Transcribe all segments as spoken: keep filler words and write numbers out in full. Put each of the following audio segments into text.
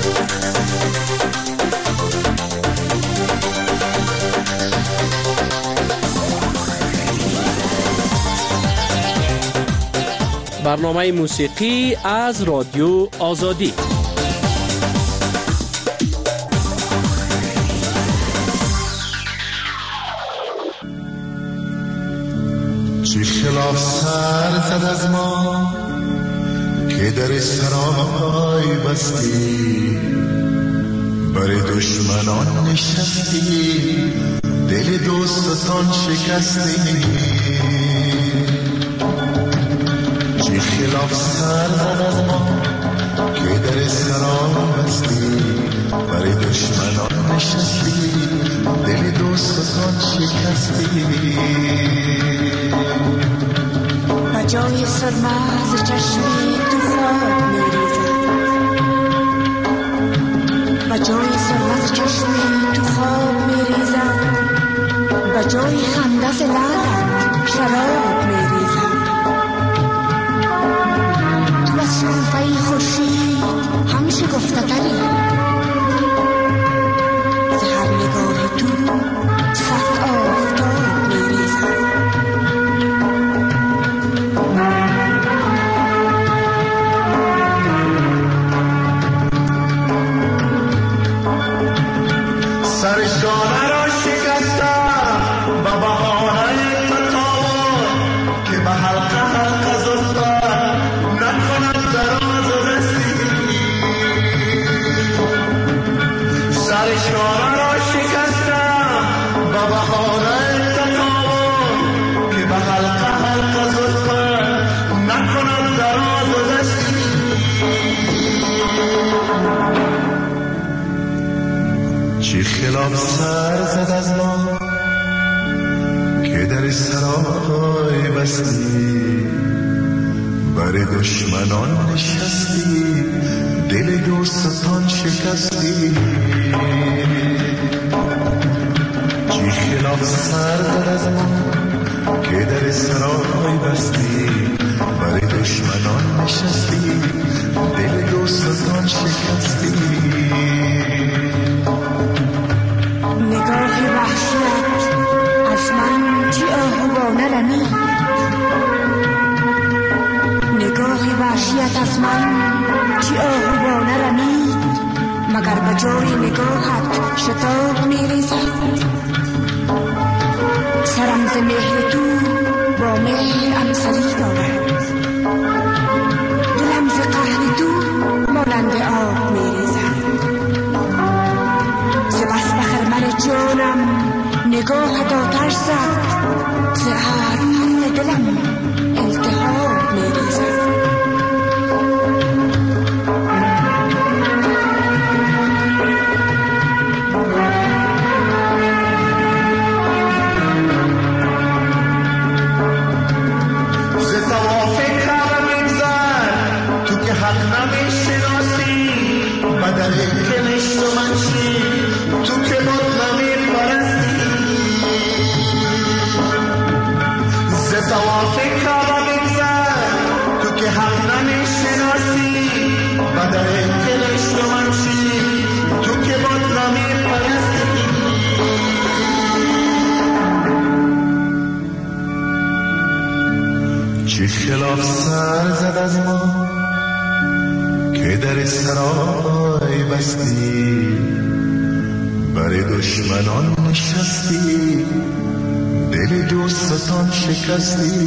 برنامه موسیقی از رادیو آزادی. چی خلاف سر زد از ما که در سرای بستی، برای دشمنان نشستی، دل دوستان شکستی. چی خلاف سر زد از ما که در سرای بستی، برای دشمنان نشستی، دل دوستان شکستی. و جای سرما از چشمی تو خواب میریزد، و جای سرما از چشمی تو خواب میریزد، و جای خنده ز لبت شراب میریزد. تو از شکوفه خورشید هم شکفته تری، ز هر نگاه تو صد آفتاب میریزد. سرشانه را شکستم با بهانه تطاور، که به حلقه حلقه زلفت نکند دراز و رسی. سرشانه را شکستم با بهانه تطاور، که به حلقه حلقه زلفت نکند دراز و رسی. چی خلاف سر زد از ما که در سرای بستی، برای دشمنان نشستی، دل دوستان شکستی. چی خلاف سر زد از ما که در سرای بستی، برای دشمنان نشستی، دل دوستان شکستی. نگاه وحشت از من چی آهوانه رمید، نگاه وحشت از من چی آهوانه رمید، مگر به جای نگاهت شتاب میریزد. سرم ز مهر تو با مهر امسری دارد، دلم ز قهر تو مانند آب میریزد. ز بس به خرمن جانم نگاهت آتش زد، ز ابر دلم التهاب میریزد. ز طواف کعبه می‌گذر تو که حق نمی‌شناسی، بدل کنشت و منشی تو که بد نمی‌پرستی. ز طواف کعبه می‌گذر تو که حق نمی‌شناسی، بدل کنشت و منشی تو که بد نمی‌پرستی. چی خلاف سر زد از ما که در سرای بستی، برای دشمنان نشستی، دل دوستان شکستی.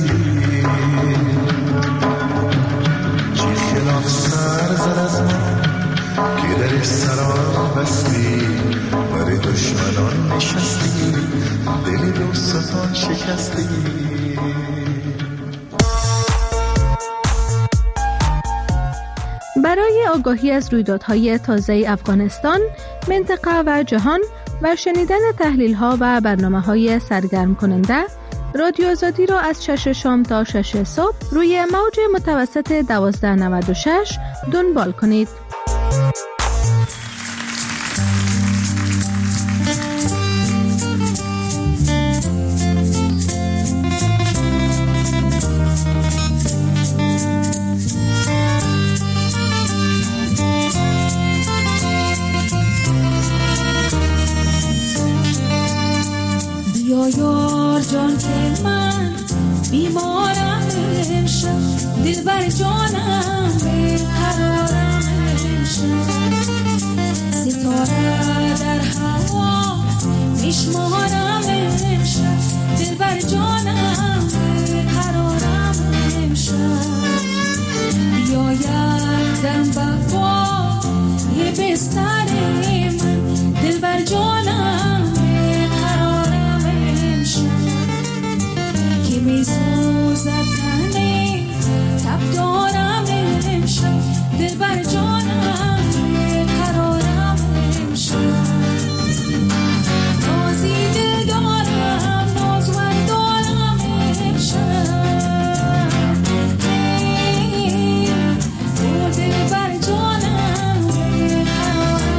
چی خلاف سر زد از ما که در سرای بستی، برای دشمنان نشستی، دل دوستان شکستی. برای آگاهی از رویدادهای تازه افغانستان، منطقه و جهان و شنیدن تحلیل‌ها و برنامه‌های سرگرم کننده، رادیو آزادی را از شش شام تا شش صبح روی موج متوسط دوازده نود و شش دنبال کنید. بیا یار جان که من بیمارم امشب، دل بر جانم بیقرارم امشب، ستاره در هوا میشمارم امشب، دل بر جانم بیقرارم امشب، بیاید دم بقا یه بستر من، دل بر جانم بیقرارم امشب، که میسوزد تنی تب دارم امشب، دل بر جانم بیقرارم امشب، نازی دل دارم نازوان دارم امشب، تو دل بر جانم بیقرارم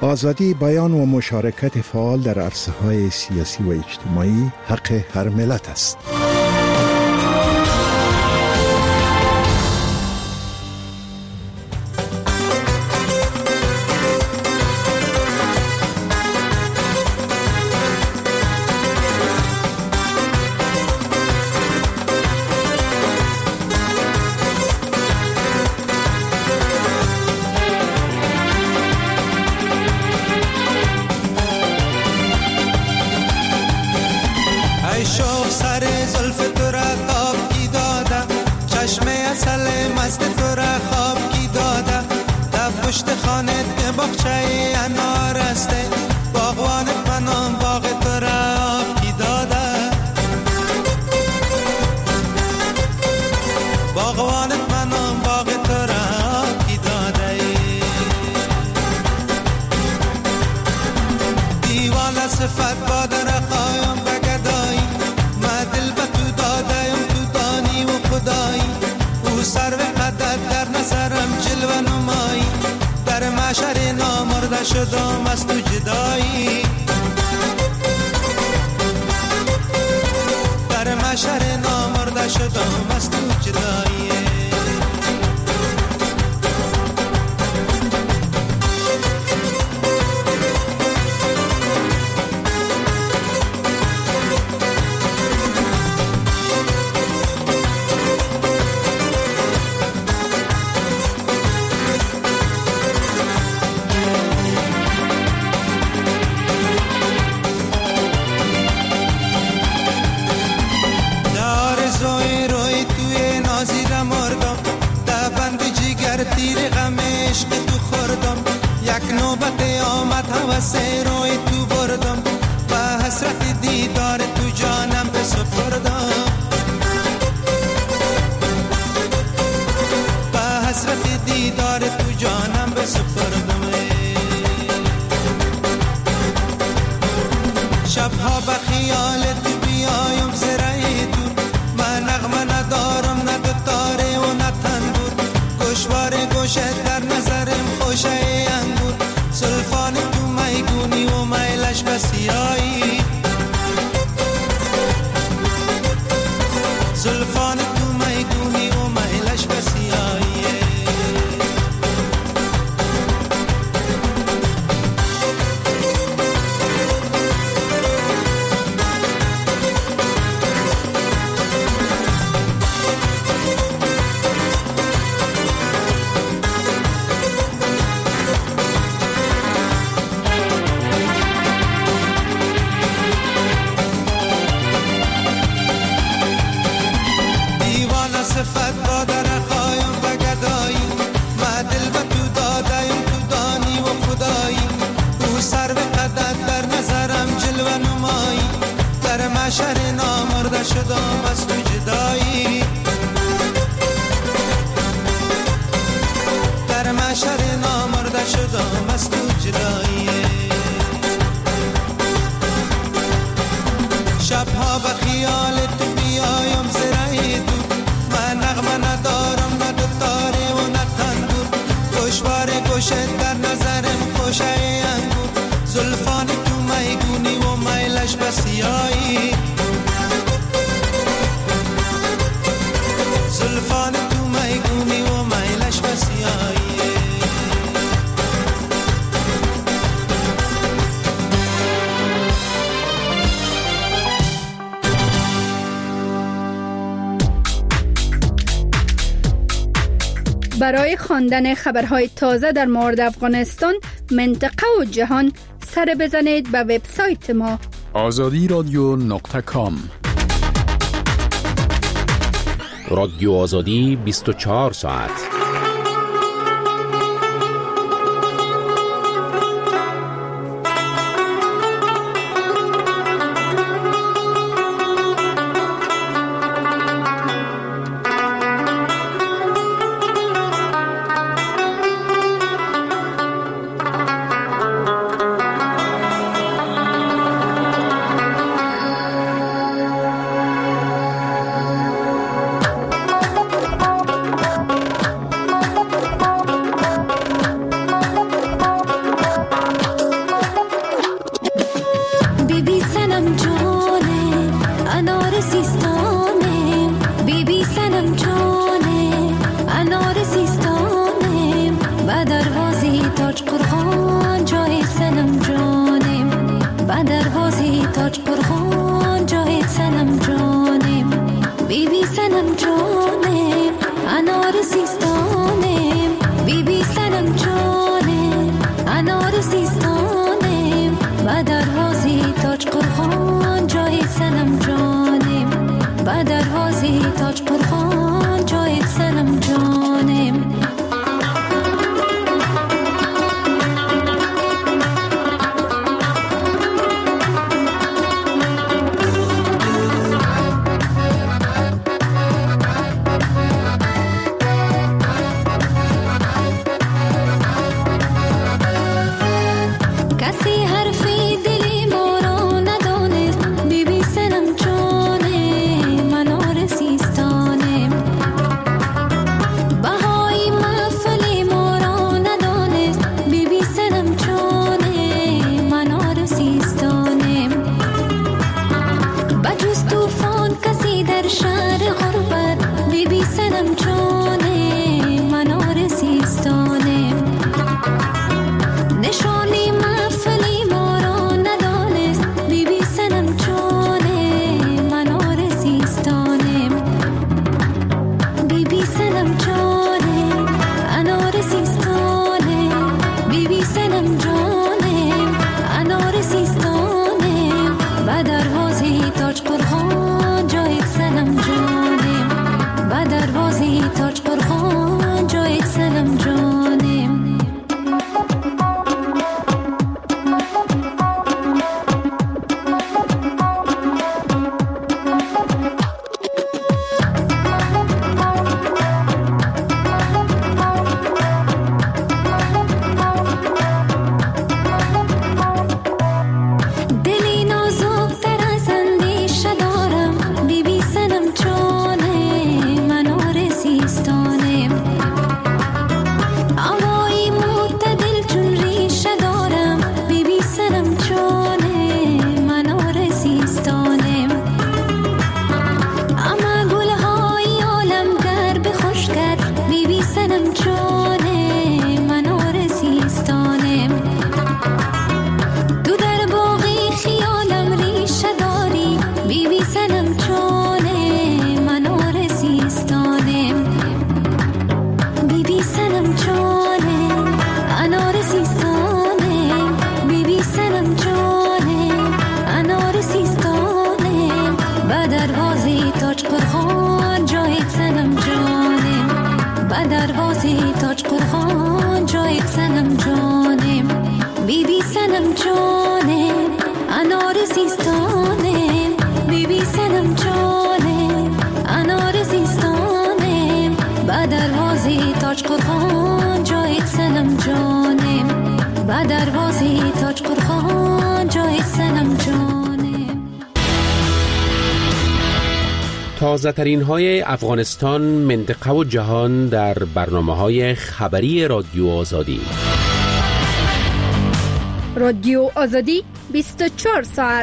آزادی بیان و مشارکت فعال در عرصه‌های سیاسی و اجتماعی حق هر ملت است. شدم از تو جدایی، در محشر نامرده شدم از تو جدایی. هوسه روی تو بردم و حسرت دیدار تو جانم به سپردم، و حسرت دیدار تو جانم به سپردم. شبها به خیال تو بیایم زرعی تو، من نغمه ندارم نه دوتاره و نه تنبور، گوشوار گوشت در نظرم خوشه انگور، زلفان تو میگونی و میلش بسیایی، زلفان تو میگونی و میلش بسیایی. محشر نامرده شدم از تو جدایی، در محشر نامرده شدم از تو جدایی. شبها به خیال تو بیایم زرعی تو، من نغمه ندارم نه دوتاره و نه تنبور، گوشوار گوشت در نظرم خوشه انگور، زلفان تو میگونی و میلش بسیایی، زلفان تو میگونی و میلش بسیایی. برای خواندن خبرهای تازه در مورد افغانستان، منطقه و جهان، سر بزنید به وبسایت ما آزادی رادیو نقطه کام. رادیو آزادی بیست و چهار ساعت. سنم جانه منار سیستانه نشانی محفلی ما را ندانست بی بی سنم جانه منار سیستانه بی بی سنم جانه انار سیستانه بی بی سنم جانه انار سیستانه و دروازی تاج قرخان جای سنم جانه و دروازی تاج قرخان جای سنم جانه دلی نازک تر از اندیشه دارم بی بی سنم جانه منار سیستانه هوایی معتدل چون ریشه دارم بی بی سنم جانه منار سیستانه اما گلهای عالم گر به خوش کرد بی بی سنم جانه منار سیستانه تو در باغی خیالم ریشه داری بی بی سنم جانه منار سیستانه بی بی سنم جانه انار سیستانه بی بی سنم جانه انار سیستانه و دروازی تاج قرخان جای سنم جانه و دروازی تاج قرخان جای سنم جانه بی بی سنم جانه انار سیستانه بی بی سنم جانه انار سیستانه و دروازی تاج قرخان جای سنم جانه و دروازی تاج قرخان جای سنم جانه تازه ترین های افغانستان، منطقه و جهان در برنامه های خبری رادیو آزادی. رادیو آزادی بیست و چهار ساعت.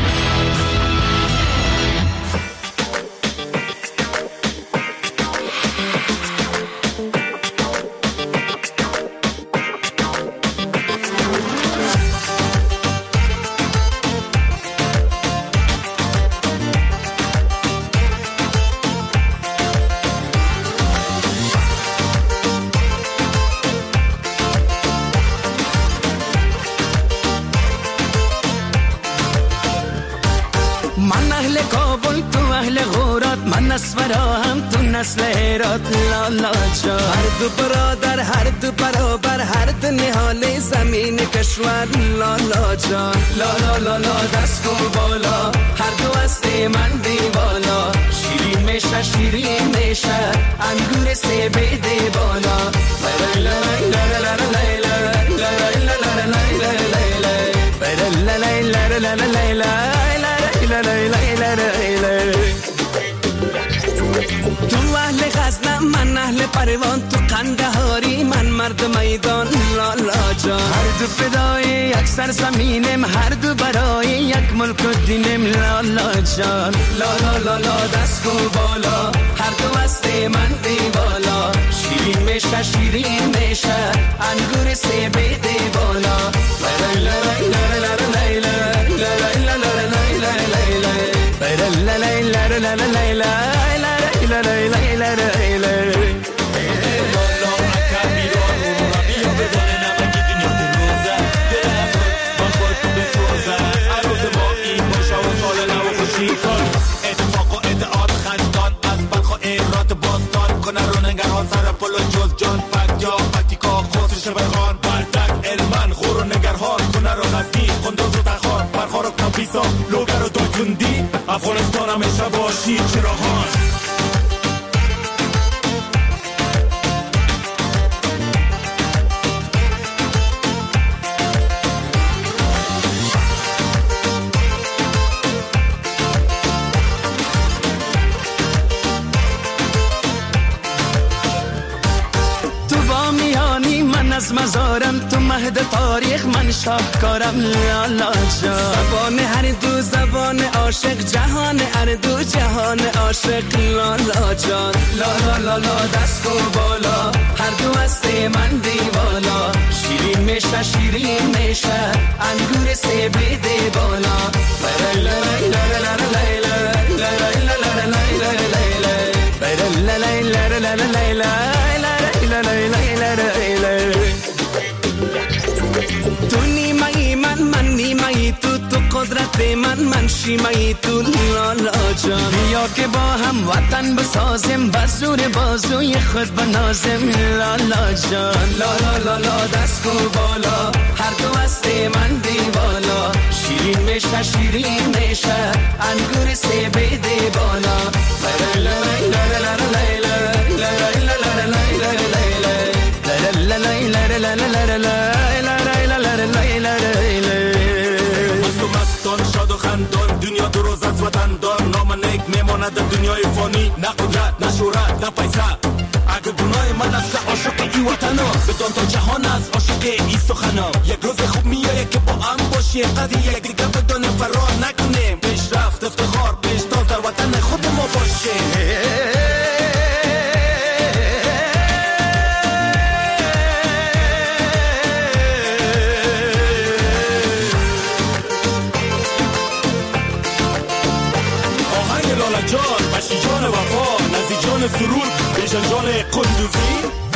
من اهل کابل تو اهل غورات من نسورا هم تو نسل هرات لالا جا هر دو برادر هر دو برابر هر دو نهال زمین کشور لالا جان لالا لالا دست کن بالا هر دو هست من دیوالا شیرین میشه شیرین میشه انگور سه بیده بالا لا لا لا لا لا تو اهل غزنم من اهل پروان تو قندهاری من مرد میدان لالا جان هر دو فدای یک سرزمینم هر دو برای یک ملک و دینم لالا جان لالا لالا دست کو بالا هر دو هست من دیوالا شیرین میشه شیرین میشه انگور سه بیده بالا لا لا لا لا اتفاق و ادعاد خندان از بلخ و ایرات باستان کنه رو نگران سر پل و جز جان فک یا فتیکا خسر شبخان بردک علمان خور و نگرهان کنه رو غزنی خندوز و تخان برخار و کمپیسا لوگر و داجوندی افغانستان همیشه باشی چراغان از مزارم تو مهد واحد تاریخ من شاهکارم لالا جان. زبان هر دو زبان عاشق جهان هر دو جهان عاشق لالا جان. لالا لالا دست و بالا هر دو هست من دیوالا. شیرین میشه شیرین میشه انگور سه بده بالا. لا لا لا لا لا لا تو نیمه‌ای من من نیمه‌ای تو تو قدرت من من شیمه‌ای تو لالا جان. بیا که با هم وطن بسازیم بزور بازوی خود بنازیم لالا جان. لالا لالا دست و بالا هر دو هست من دیوالا. شیرین میشه شیرین میشه انگور سه بده بالا. لا لا لا لا دنیا دو روز از وطن دار نام نیک میماند دنیای فانی. نه قدرت نه شهرت نه پیسه اگه گناه من است عاشق ای وطنا. بدان تا جهان است عاشق ای سخنا. یک روز خوب میایه که با هم باشی قضیه یک دیگه بدانیم فرار نکنیم. پیشرفت افتخار پیشتاز در وطن خود ما باشه. جان باشی جان وفا نزی جان سرور بیشن جان قندوزی.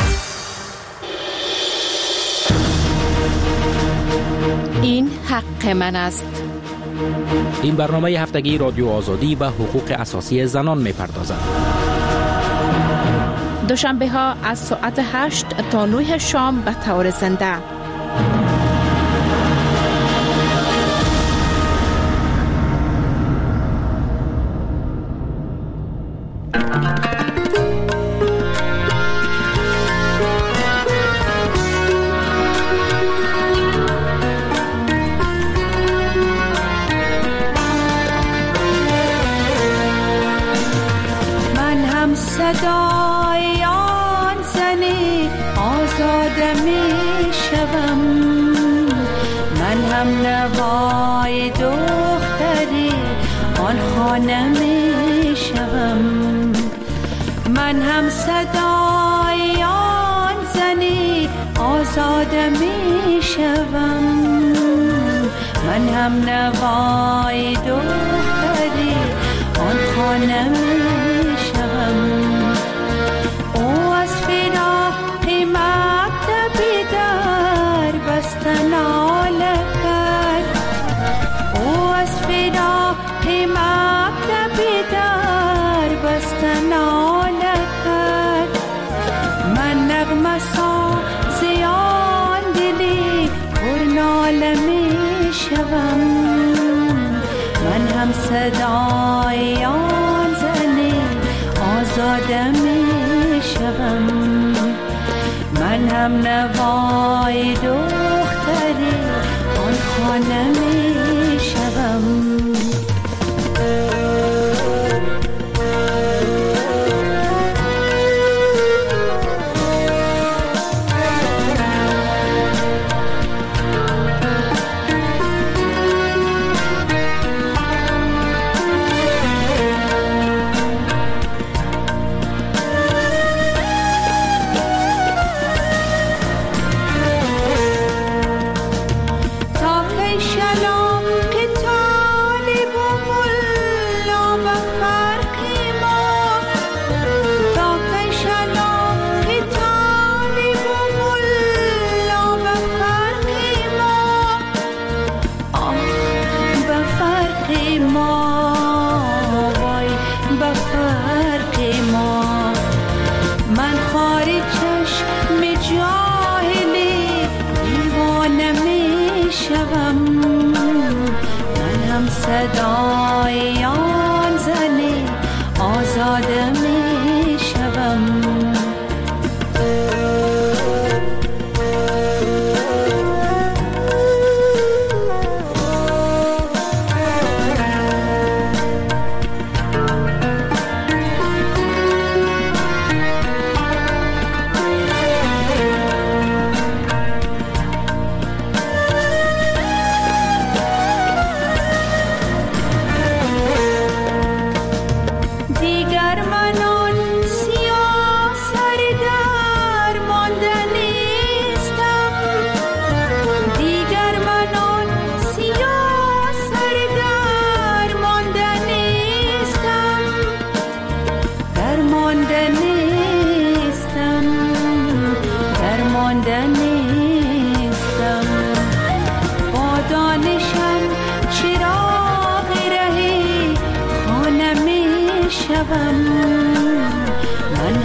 این حق من است. این برنامه هفتگی رادیو آزادی و حقوق اساسی زنان می‌پردازد. دوشنبه ها از ساعت هشت تا نه شام به طور زنده. صدای آن زنی آزاده می شوم. من هم نوای دختری آن خانه می شوم. من هم صدای آن زنی آزاده می شوم. من هم نوای دختری آن خانه می شوم. او از فراق مکتبی در بستن آله کرد. او از فراق مکتبی در بستن آله کرد. من نغمه سازی آن دلی پر ناله می شوم. من هم صدای آن زنی آزاده می شوم. من هم نوای دختری آن خانه می شوم. صدای آن زنی آزاده می شوم.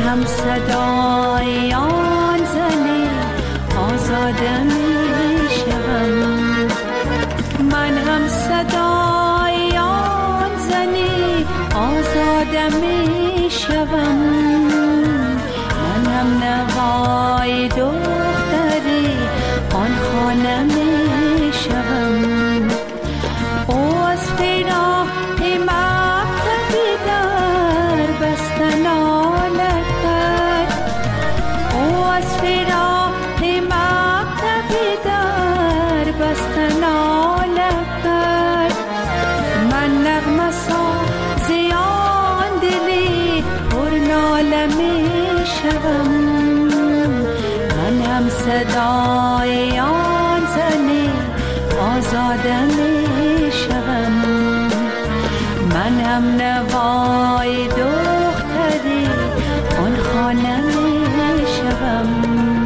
هم صدای آن زنی آزاده می شوم. من هم صدای آن زنی آزاده می شوم. من هم نوای دختری آن خانه می شوم. او از فراق مکتبی در بستن آله کرد. او از فراق مکتبی در بستن آله کرد. من نغمه سازی آن دلی پر ناله می شوم. من هم صدای آن زنی آزاده می شوم. من هم نوای دختری آن خانه می شوم.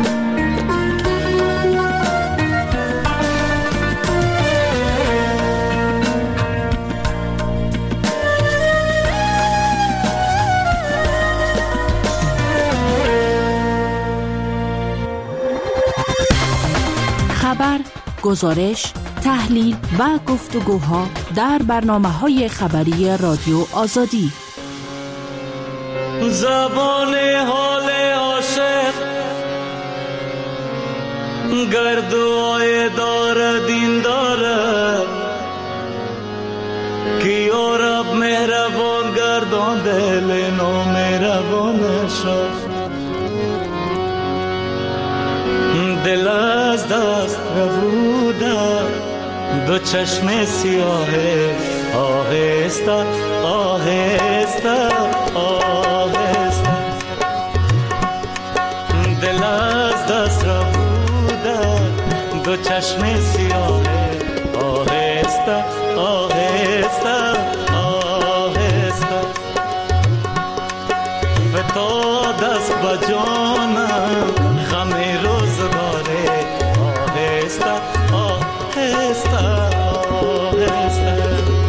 خبر، گزارش، تحلیل و گفتگوها در برنامه‌های خبری رادیو آزادی. زبان حال عاشق گردوای دار دین داره که یا رب مهربان گردان دل نو مهربانش. دل از دست ربوده دو چشم سیاهه آهسته آهسته آهسته. دل از دست ربوده دو چشم سیاهه آهسته آهسته آهسته. فتاد از بجانم غمی روزگاره آهسته آهسته آهسته.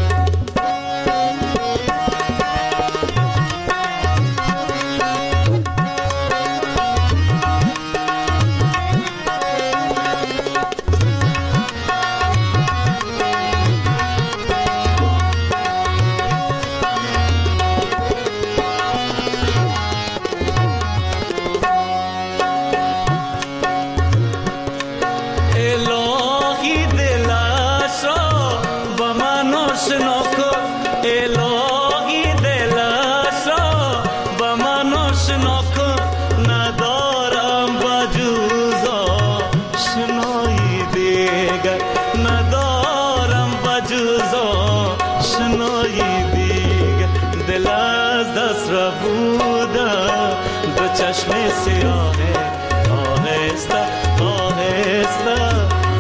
چشم سیاهه آهسته آهسته.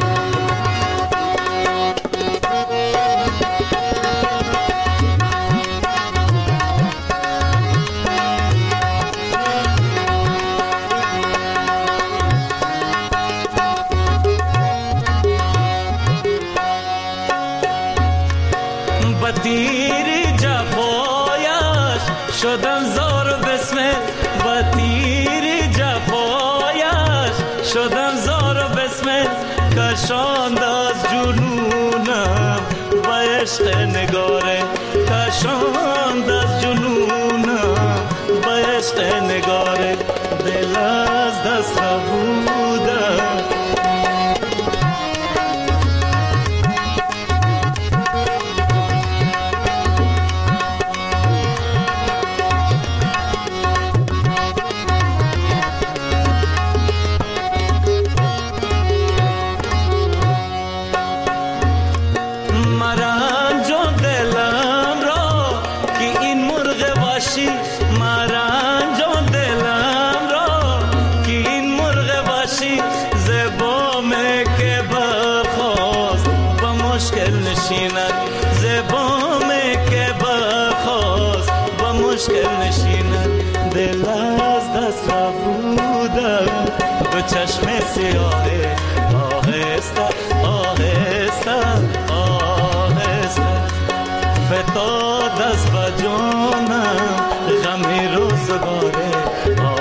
بطیر جفایش شدم زار بسمت. بطیر جفایش شدم زار بسمت. کشاند از جنونم و عشق نگاره. کشاند از جنونم و عشق نگاره. دل از دست ربودم چشم سیاهه آهسته آهسته آهسته. فتاد از بجانم غمی روزگاره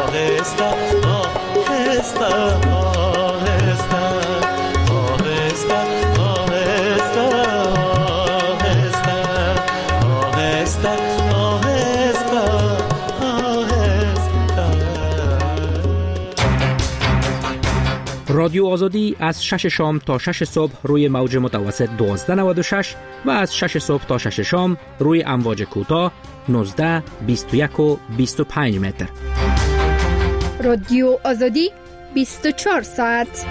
رادیو آزادی از شش شام تا شش صبح روی موج متوسط دوازده نود و شش و از شش صبح تا شش شام روی امواج کوتاه نوزده، بیست و یک و بیست و پنج متر. رادیو آزادی بیست و چهار ساعت.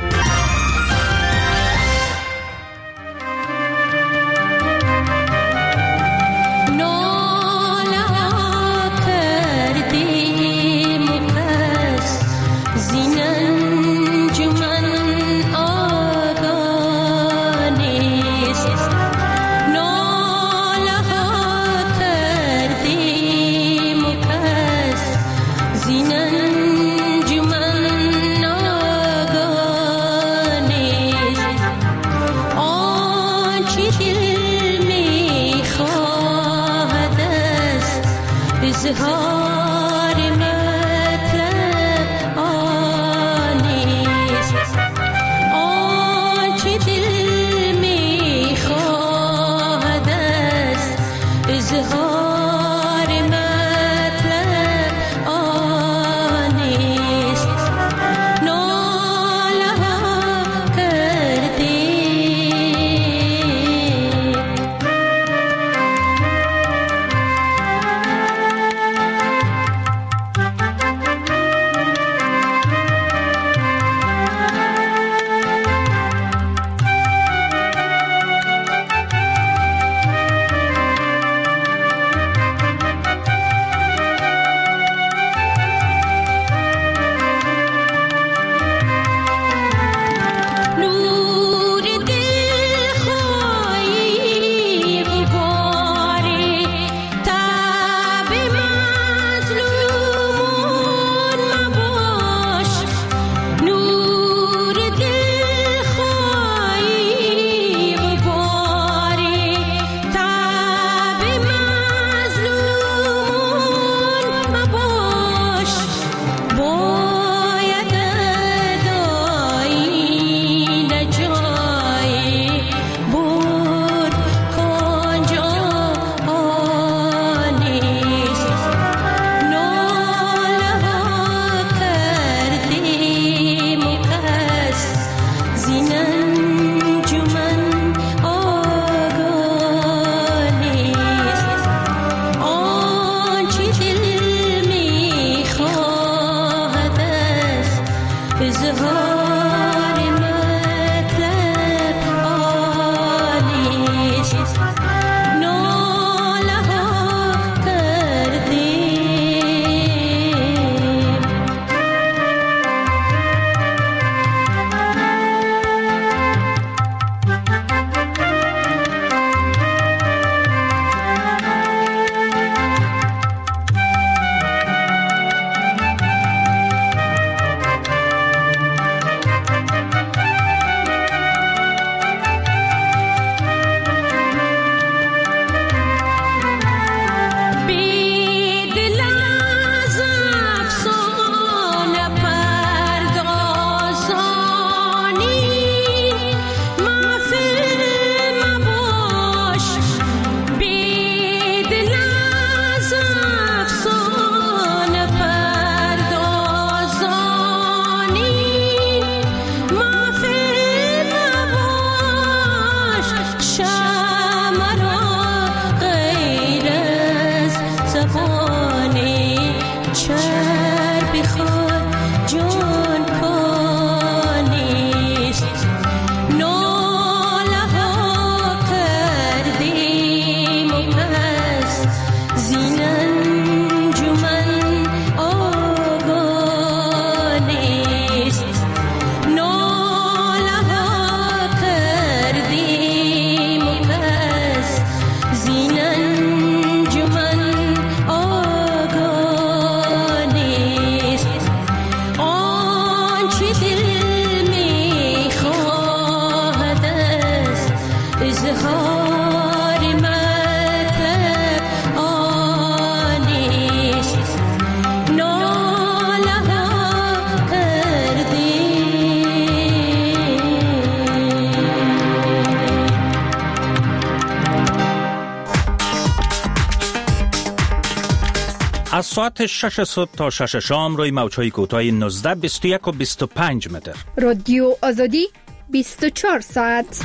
ساعت شش صبح تا شش شام روی موج‌های کوتاه نوزده بیست و یک و بیست و پنج متر. رادیو آزادی بیست و چهار ساعت.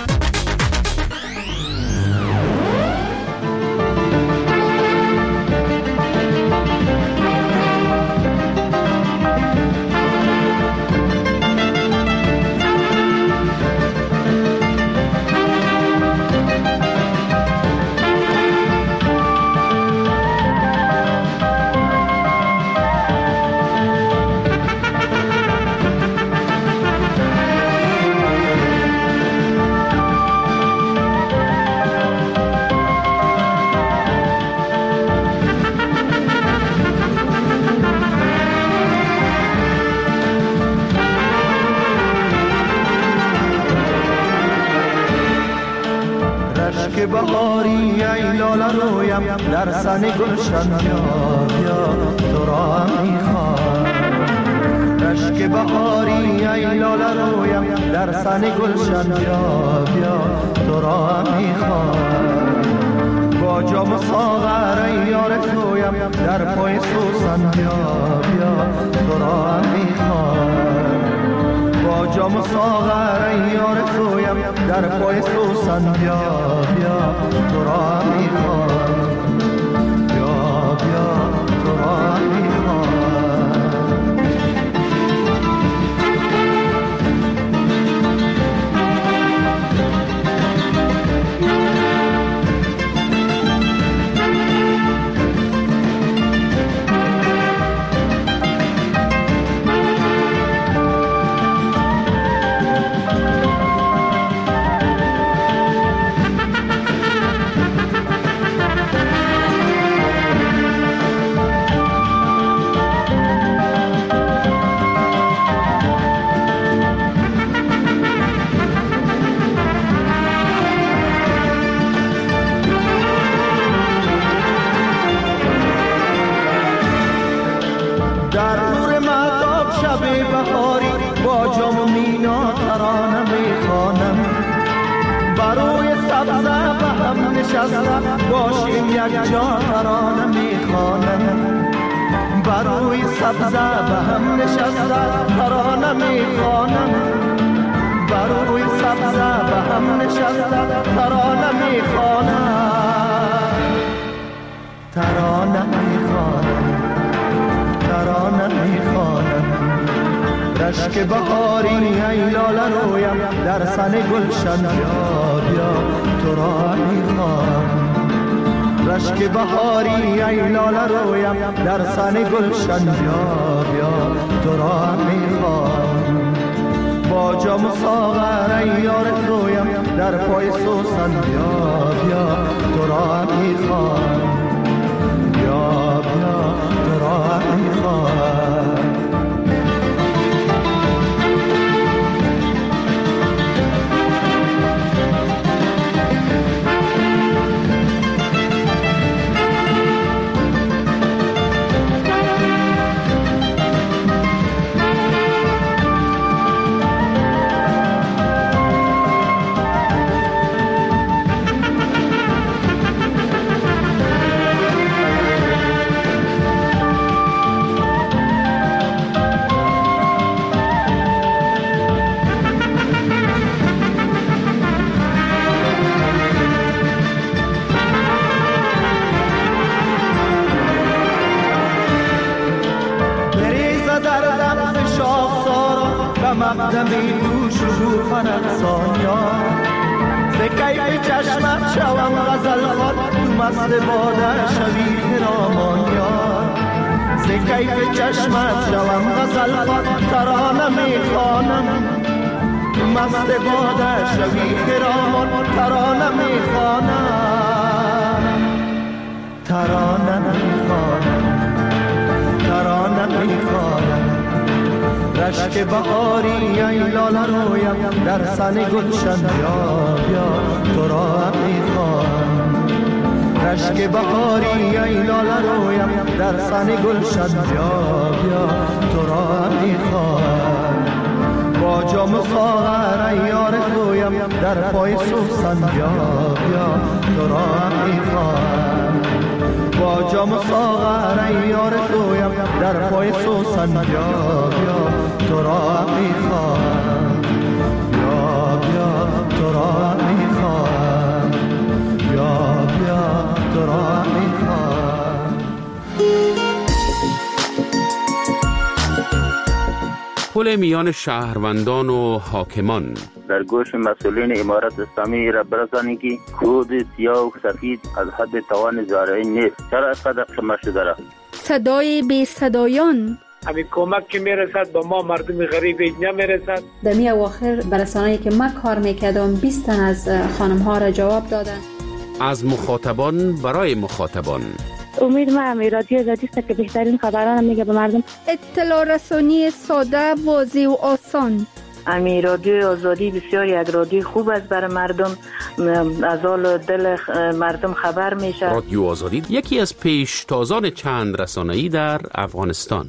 که بهاری ای لاله رویم در سن گلشن بیا بیا تو را هم میخوام. رشک بهاری ای لاله رویم در سن گلشن بیا بیا تو را هم میخوام. با جام ساغر ای یار تویم در پای سوسن بیا بیا تو را هم میخوام. با جام ساغر ای یار تویم در پای سوسن بیا بیا تو را میخوام. بیا بیا تو را میخوام. باشیم یک جا ترانه میخوانم. بروی سبزه به هم نشسته ترانه میخوانم. بروی سبزه به هم نشسته ترانه میخوانم. ترانه میخوانم. ترانه میخوانم. رشک بهاری ای لاله رویم در سن گلشن بیا بیا تو را میخوام. رشک بهاری ای لاله رویم در سن گلشن بیا بیا تو را میخوام. با جام ساغر ای یار تویم در پای سوسن بیا بیا تو را میخوام. بیا بیا تو را میخوام. مقدمی تو شکوفن افسانیان ز کیف چشمت شوم غزل خوان تو مست باده شوی خرامان یار. ز کیف چشمت شوم غزل خوان ترانه میخوانم. تو مست باده شوی خرامان ترانه میخوانم. ترانه میخوانم. ترانه میخوانم. رشک بهاری ای لاله رویم در سن گلشن بیا بیا تو را میخوام. رشک بهاری ای لاله رویم در سن گلشن بیا بیا تو را میخوام. با جام ساغر ای یار تویم در پای سوسن بیا بیا تو را میخوام. با جام ساغر یار تویم در پای سوسن بیا بیا تو را میخواهم بیا بیا تو را میخواهم بیا بیا تو را میخواهم. پل میان شهروندان و حاکمان در گوش مسئولین امارت اسلامی را برسانی که کود سیاه و سفید از حد توان زارعی نیست. چرا اینقدر شما شده را؟ صدای بی صدایان همین کمک که میرسد با ما مردم غریب نمیرسد. در می اواخر برسانه‌ای که من کار میکردم بیست تن از خانم ها را جواب دادن. از مخاطبان برای مخاطبان. امید ما رادیو آزادی است که بهترین خبران میگه به مردم. اطلاع رسانی ساده، واضح و آسان. امی رادیو آزادی بسیار یک رادیو خوب است برای مردم، از حال دل مردم خبر میشه. رادیو آزادی یکی از پیشتازان چند رسانه‌ای در افغانستان.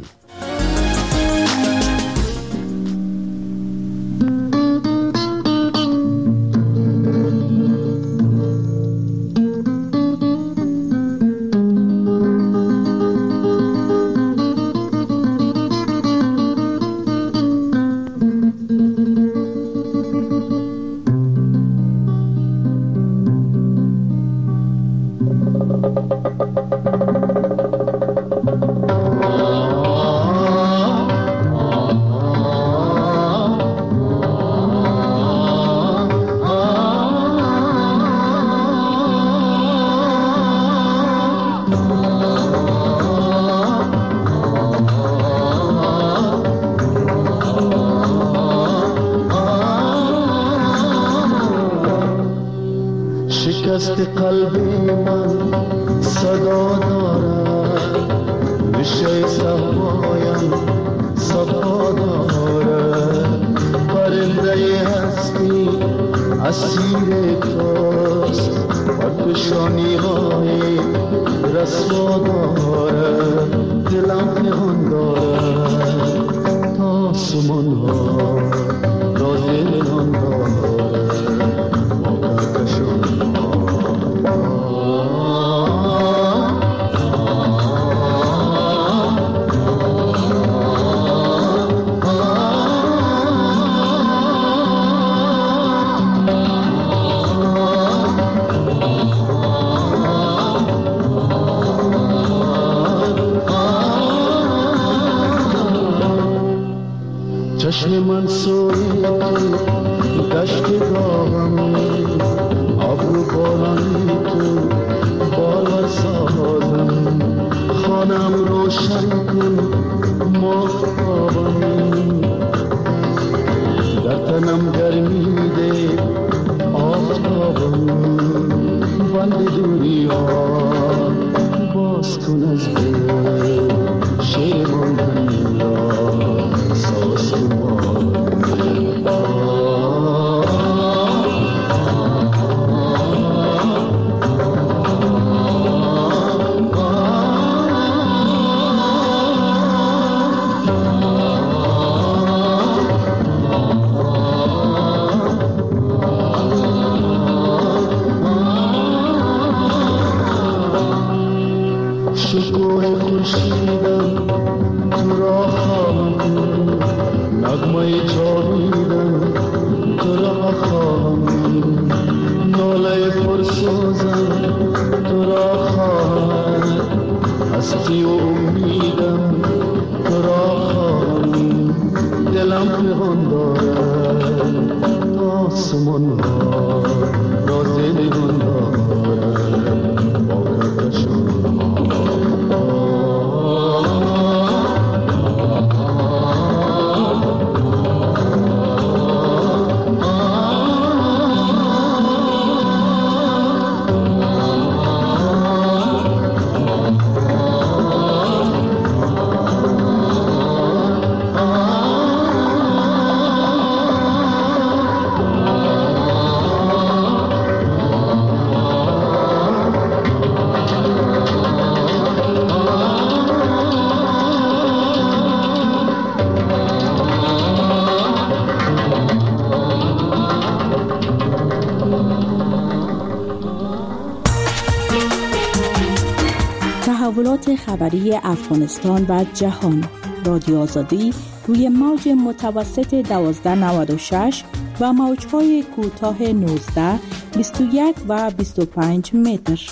شکست قلب من صدا دارد، نشه صفایم صفا دارد، پرنده هستی اسیر توست، پرکشانی های رسوا دارد، دلم پنهان دارد تا آسمان ها را دلان دارد، ما کشان چشم من سوی دشت گاهم، ابرو بارانی تو بالا سازم، خانم روشن کن ماهتابم، در تنم گرمی ده آفتابم، بند دوری ها باز کن از دل شیر ماندنی را ساز کن. شکوه خورشیدم تو را خواهم، نغمه جاویدم تو را خواهم، ناله پرسوزم تو را خواهم، هستی و امیدم تو را خواهم، دلم پنهان دارد آسمان ها را زندگان دارد، با کهکشان تغییرات خبری افغانستان و جهان. رادیو آزادی روی موج متوسط دوازده نود و شش و موج‌های کوتاه نوزده، بیست و یک و بیست و پنج متر.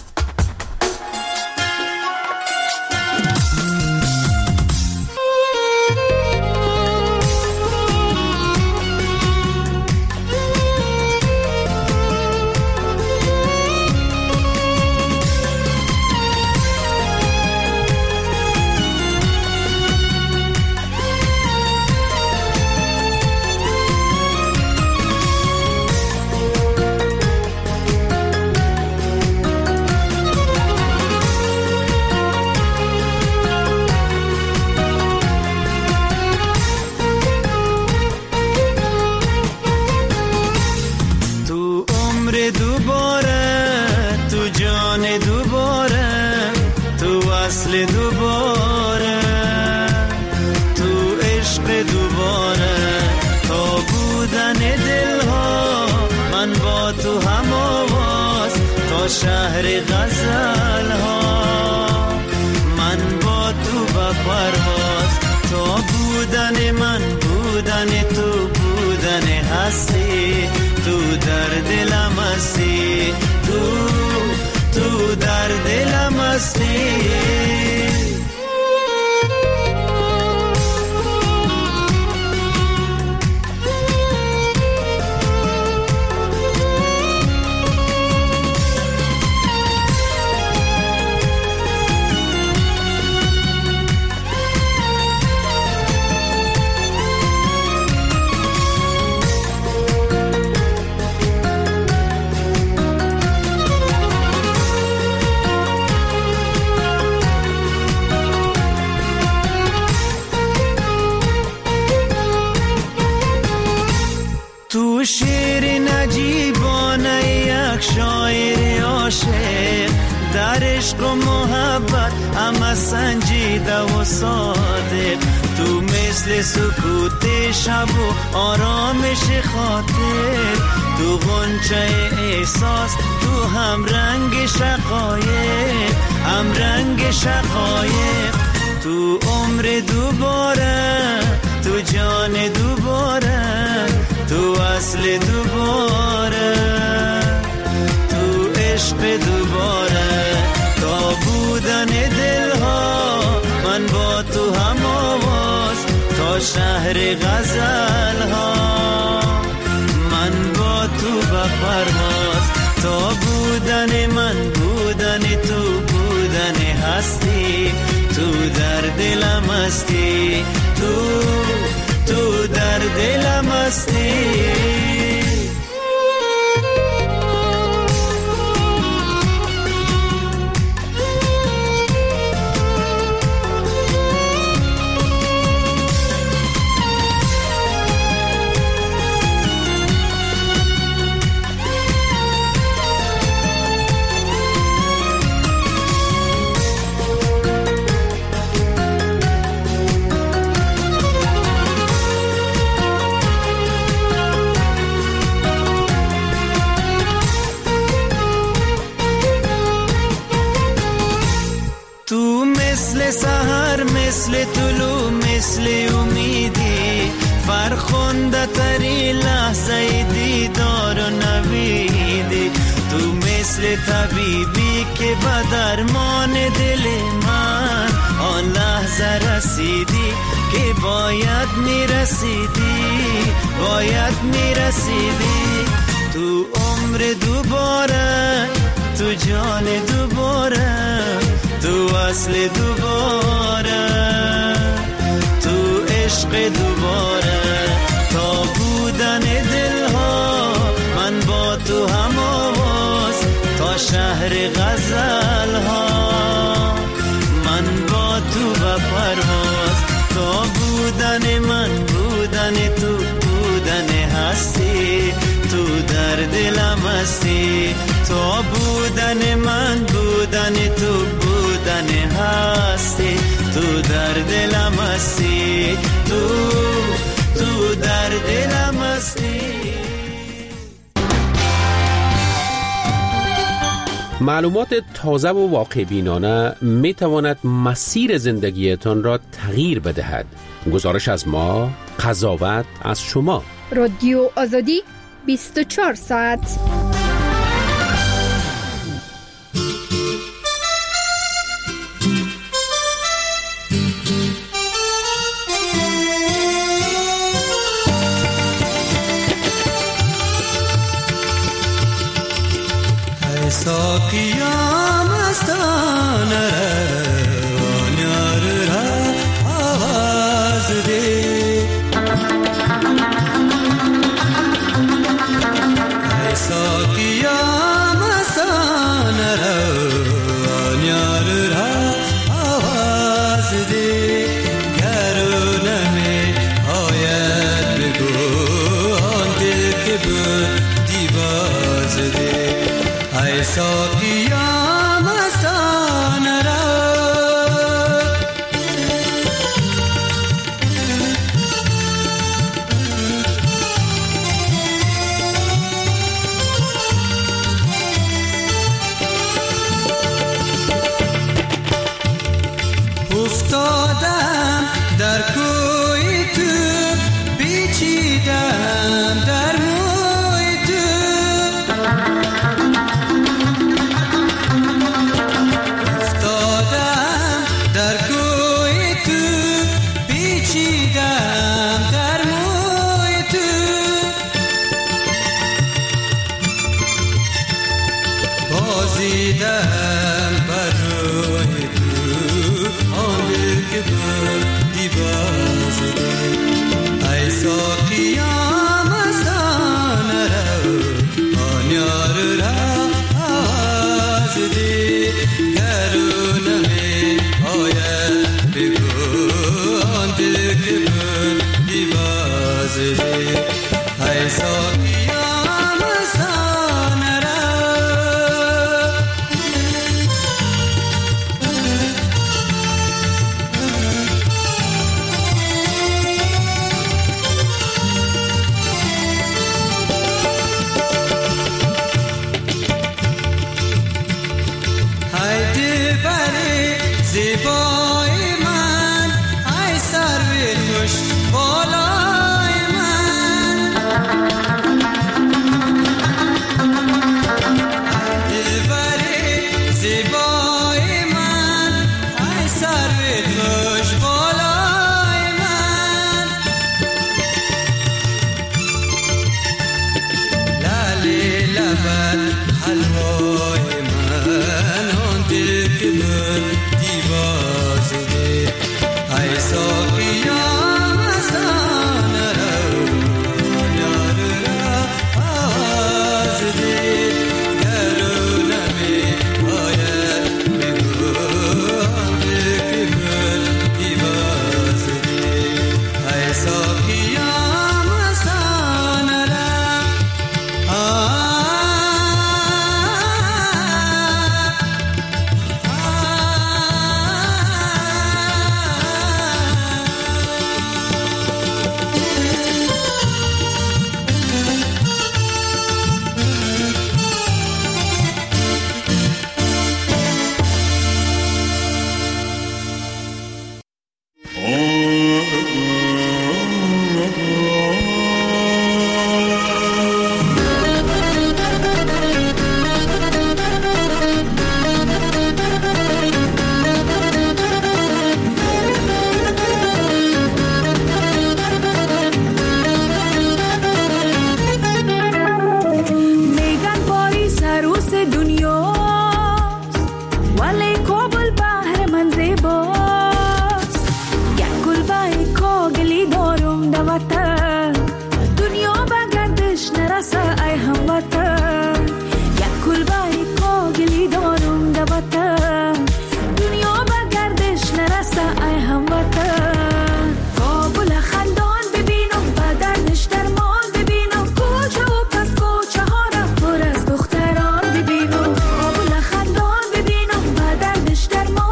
شهر غزل ها من با تو با پرواز، تو بودن من بودن تو بودن هستی، تو در دلم هستی، تو تو در دلم هستی. تو شعر نجیبانه یک شاعر عاشق، در عشق و محبت همه سنجیده و صادق، تو مثل سکوت شب و آرامش خاطر، تو غنچه احساس، تو هم رنگ شقایق، هم رنگ شقایق، تو عمر دوباره، تو جان دوباره، تو اصل دوباره، تو عشق دوباره، تا بودن دلها من با تو هم آواز، تا شهر غزل ها من با تو به پرواز، تا بودن من بودن تو بودن هستی، تو در دلم هستی، تو تو در دلم هستی. سحر مثل طلوع مثل امیدی، فرخنده تری لحظه دیدار و نویدی، تو مثل طبیبی که به درمان دل من آن لحظه رسیدی که باید میرسیدی، باید میرسیدی، تو عمر دوباره، تو جان دوباره، تو اصل دوباره، تو عشق دوباره، تا بودن دلها من با تو هم آواز، تا شهر غزل ها من با تو به پرواز، تا بودن من بودن تو بودن هستی، تو در دلم هستی، تا بودن من بودن تو بودن هستی، تو در دلم هستی، تو تو در دلم هستی. معلومات تازه و واقع بینانه می تواند مسیر زندگیتان را تغییر بدهد. گزارش از ما، قضاوت از شما. رادیو آزادی بیست و چهار ساعت. ساقیا مستانه روان یار را آواز ده ای ساقیا مستانه روان یار را آواز ده گرونه می آید بگو آن دل که بودی باز ده ای ساقیا مستانه را افتادم در کوی تو پیچیدم در موی تو افتادم در کوی تو پیچیدم در موی تو بازیدم بر روی تو آن دل که بودی باز ده ای ساقیا مستانه رو آن یار را آواز ده گرونه می آید بگو آن دل که بودی باز ده ای ساقیا مستانه را زیبای من ای سرو خوش بالای من دلبر زیبای من ای سرو خوش بالای من لاله لبت حلوای من آن دل که بودی باز ده ای ساقیا مستانه رو یار را آواز ده گرونه می آید بگو آن دل که بودی باز ده ای ساقیا مستانه را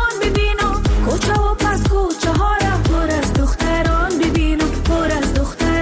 کوچه و پس کوچه ها را پر از دختران ببینم، پر از دختران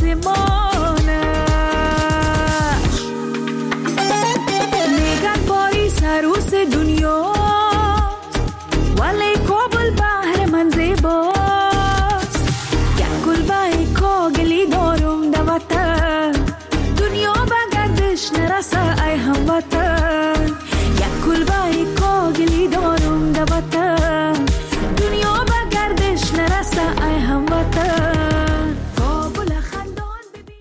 ما